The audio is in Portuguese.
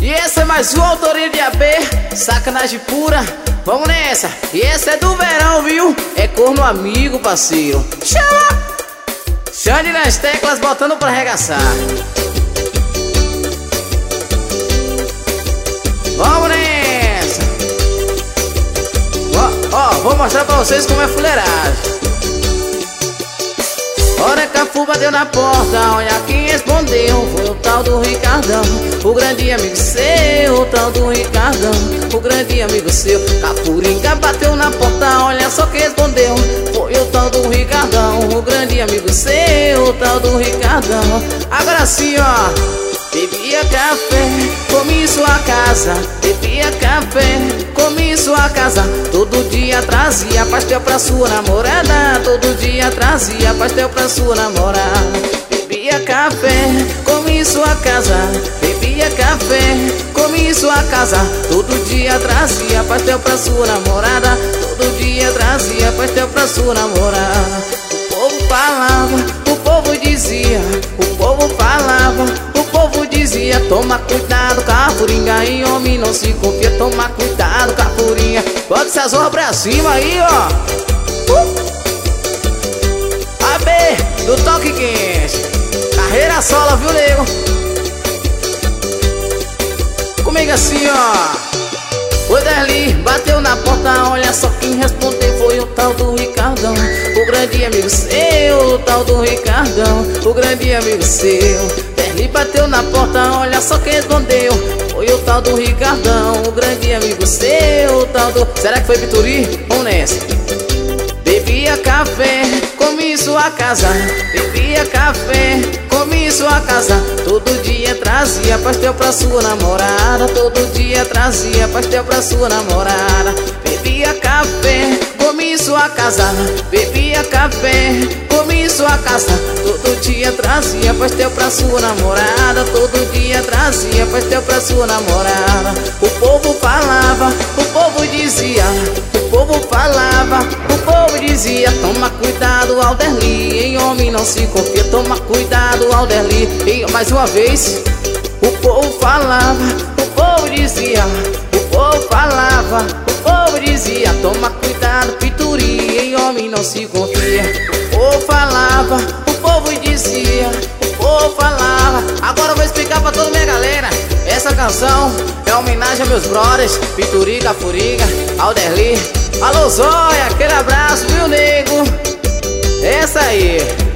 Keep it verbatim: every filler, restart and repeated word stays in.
E essa é mais uma autoria de A B, sacanagem pura, vamos nessa. E essa é do verão, viu? É corno amigo, parceiro. Chama! Xande nas teclas, botando pra arregaçar. Vamos nessa. Ó, ó, vou mostrar pra vocês como é fuleiragem. Hora que a Cafu bateu na porta, olha quem respondeu. Foi o tal do Ricardão, o grande amigo seu. O tal do Ricardão, o grande amigo seu. Cafuringa bateu na porta, olha só quem respondeu. Foi o tal do Ricardão, o grande amigo seu. O tal do Ricardão. Agora sim, ó. Bebia café, comi sua casa. Bebia café, comi sua casa. Todo dia trazia pastel pra sua namorada. Todo dia trazia pastel pra sua namorada. Bebia café, comi sua casa. Bebia café, comi sua casa. Todo dia trazia pastel pra sua namorada. Todo dia trazia pastel pra sua namorada. O povo falava, o povo dizia. O povo falava, o povo dizia. Toma cuidado, Cafuringa, em homem não se confia. Toma cuidado, Cafuringa. Bota essa zorra pra cima aí, ó. uh! A B do Toque Quente, carreira sola, viu, nego? Comigo assim, ó. O Derli bateu na porta, olha só quem respondeu. Foi o tal do Ricardão, o grande amigo seu. O tal do Ricardão, o grande amigo seu. Derli bateu na porta, olha só quem respondeu. Foi o tal do Ricardão, o grande amigo seu. O tal do... Será que foi Pituri? Vamos nessa. Bebia café, comi sua casa. Bebia café, comi sua casa. Todo dia trazia pastel pra sua namorada. Todo dia trazia pastel pra sua namorada. Bebia café, comi sua casa. Bebia café, comi sua casa. Todo dia trazia pastel pra sua namorada. Todo dia trazia pastel pra sua namorada. O povo falava, o povo dizia. O povo falava, o povo dizia. Toma cuidado, Alderli, em homem não se confia. Toma cuidado, Alderli. E mais uma vez. O povo falava, o povo dizia. O povo falava, o povo dizia. Toma cuidado, Pituri, em homem não se confia. O povo falava, o povo dizia. O povo falava. Agora eu vou explicar pra toda minha galera. Essa canção é homenagem a meus brothers Pituri, Cafuringa, Alderli. Alô, Zóia, aquele abraço, viu, nego? Essa aí.